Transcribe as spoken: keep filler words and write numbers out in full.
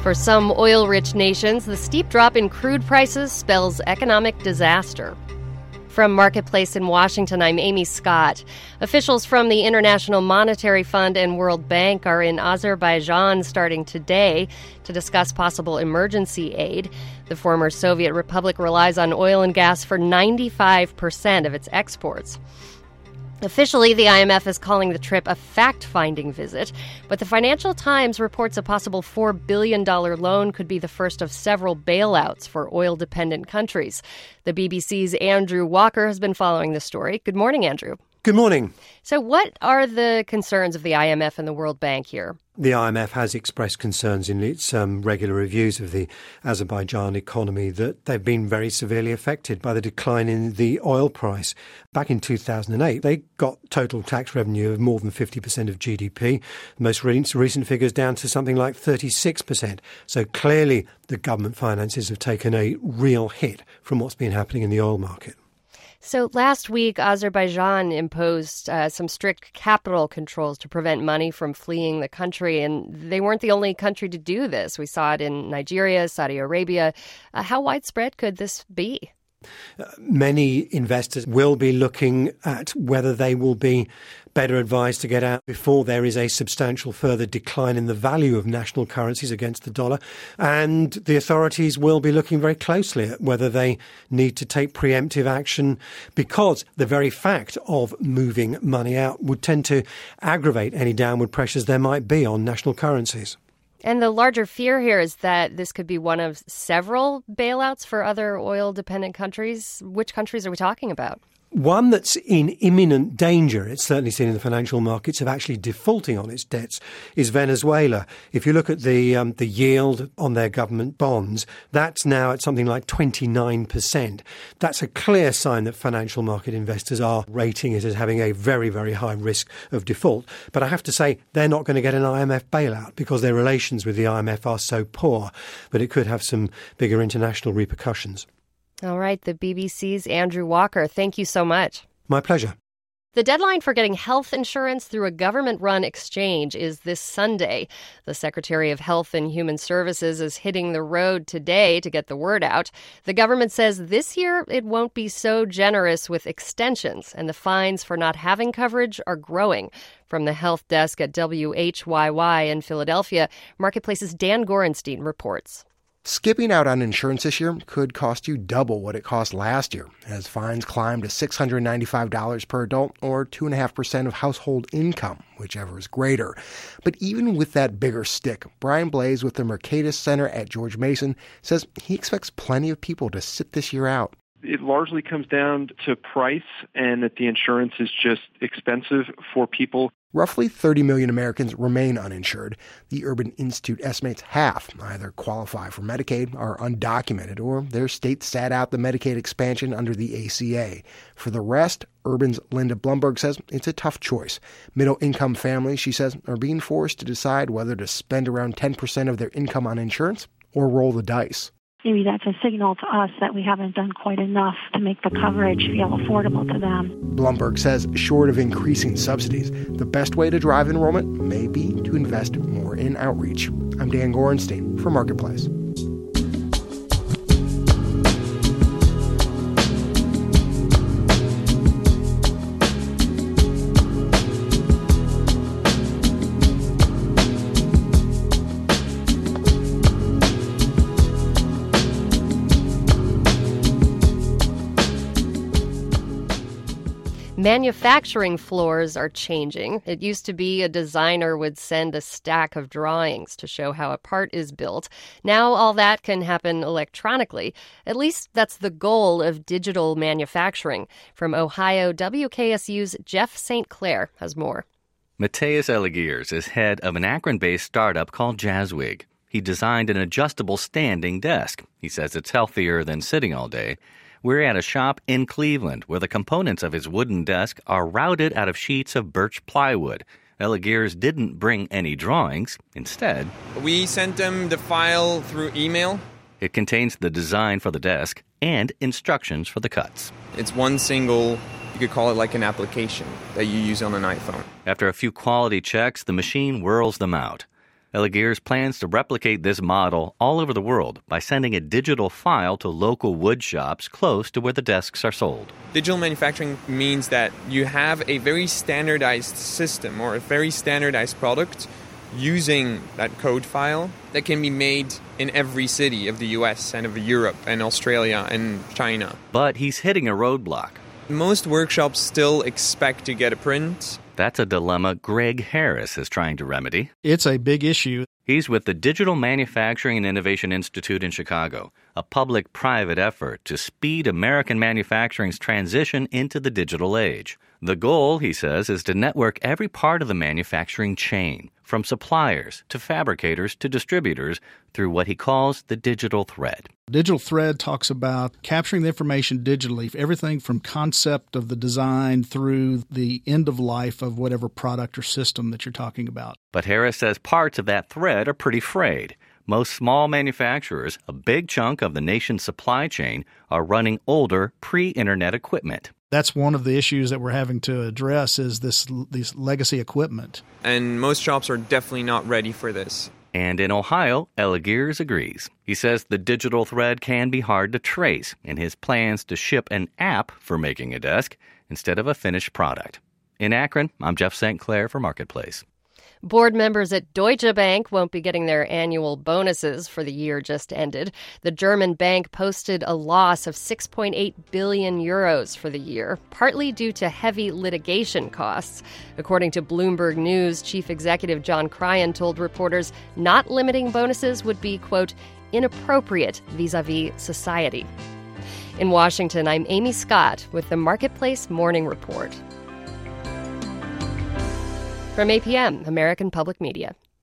For some oil-rich nations, the steep drop in crude prices spells economic disaster. From Marketplace in Washington, I'm Amy Scott. Officials from the International Monetary Fund and World Bank are in Azerbaijan starting today to discuss possible emergency aid. The former Soviet republic relies on oil and gas for ninety-five percent of its exports. Officially, the I M F is calling the trip a fact-finding visit, but the Financial Times reports a possible four billion dollars loan could be the first of several bailouts for oil-dependent countries. The B B C's Andrew Walker has been following the story. Good morning, Andrew. Good morning. So what are the concerns of the I M F and the World Bank here? The I M F has expressed concerns in its um, regular reviews of the Azerbaijan economy that they've been very severely affected by the decline in the oil price. Back in two thousand eight, they got total tax revenue of more than fifty percent of G D P. The most recent figures down to something like thirty-six percent. So clearly the government finances have taken a real hit from what's been happening in the oil market. So last week, Azerbaijan imposed uh, some strict capital controls to prevent money from fleeing the country, and they weren't the only country to do this. We saw it in Nigeria, Saudi Arabia. Uh, how widespread could this be? Uh, many investors will be looking at whether they will be better advised to get out before there is a substantial further decline in the value of national currencies against the dollar. And the authorities will be looking very closely at whether they need to take preemptive action, because the very fact of moving money out would tend to aggravate any downward pressures there might be on national currencies. And the larger fear here is that this could be one of several bailouts for other oil-dependent countries. Which countries are we talking about? One that's in imminent danger, it's certainly seen in the financial markets, of actually defaulting on its debts is Venezuela. If you look at the um, the yield on their government bonds, that's now at something like twenty-nine percent. That's a clear sign that financial market investors are rating it as having a very, very high risk of default. But I have to say, they're not going to get an I M F bailout because their relations with the I M F are so poor, but it could have some bigger international repercussions. All right, the B B C's Andrew Walker, thank you so much. My pleasure. The deadline for getting health insurance through a government-run exchange is this Sunday. The Secretary of Health and Human Services is hitting the road today to get the word out. The government says this year it won't be so generous with extensions, and the fines for not having coverage are growing. From the health desk at W H Y Y in Philadelphia, Marketplace's Dan Gorenstein reports. Skipping out on insurance this year could cost you double what it cost last year, as fines climb to six hundred ninety-five dollars per adult, or two point five percent of household income, whichever is greater. But even with that bigger stick, Brian Blaze with the Mercatus Center at George Mason says he expects plenty of people to sit this year out. It largely comes down to price and that the insurance is just expensive for people. Roughly thirty million Americans remain uninsured. The Urban Institute estimates half either qualify for Medicaid, are undocumented, or their state sat out the Medicaid expansion under the A C A. For the rest, Urban's Linda Blumberg says it's a tough choice. Middle-income families, she says, are being forced to decide whether to spend around ten percent of their income on insurance or roll the dice. Maybe that's a signal to us that we haven't done quite enough to make the coverage feel affordable to them. Blumberg says, short of increasing subsidies, the best way to drive enrollment may be to invest more in outreach. I'm Dan Gorenstein for Marketplace. Manufacturing floors are changing. It used to be a designer would send a stack of drawings to show how a part is built. Now all that can happen electronically. At least that's the goal of digital manufacturing. From Ohio, W K S U's Jeff Saint Clair has more. Mateus Elegiers is head of an Akron-based startup called Jazzwig. He designed an adjustable standing desk. He says it's healthier than sitting all day. We're at a shop in Cleveland where the components of his wooden desk are routed out of sheets of birch plywood. Elegiers didn't bring any drawings. Instead, we sent them the file through email. It contains the design for the desk and instructions for the cuts. It's one single, you could call it like an application that you use on an iPhone. After a few quality checks, the machine whirls them out. Elagears plans to replicate this model all over the world by sending a digital file to local wood shops close to where the desks are sold. Digital manufacturing means that you have a very standardized system or a very standardized product using that code file that can be made in every city of the U S and of Europe and Australia and China. But he's hitting a roadblock. Most workshops still expect to get a print. That's a dilemma Greg Harris is trying to remedy. It's a big issue. He's with the Digital Manufacturing and Innovation Institute in Chicago, a public-private effort to speed American manufacturing's transition into the digital age. The goal, he says, is to network every part of the manufacturing chain, from suppliers to fabricators to distributors, through what he calls the digital thread. Digital thread talks about capturing the information digitally, everything from concept of the design through the end of life of whatever product or system that you're talking about. But Harris says parts of that thread are pretty frayed. Most small manufacturers, a big chunk of the nation's supply chain, are running older, pre-internet equipment. That's one of the issues that we're having to address is this, this legacy equipment. And most shops are definitely not ready for this. And in Ohio, Elagears agrees. He says the digital thread can be hard to trace in his plans to ship an app for making a desk instead of a finished product. In Akron, I'm Jeff Saint Clair for Marketplace. Board members at Deutsche Bank won't be getting their annual bonuses for the year just ended. The German bank posted a loss of six point eight billion euros for the year, partly due to heavy litigation costs. According to Bloomberg News, Chief Executive John Cryan told reporters not limiting bonuses would be, quote, inappropriate vis-a-vis society. In Washington, I'm Amy Scott with the Marketplace Morning Report. From A P M, American Public Media.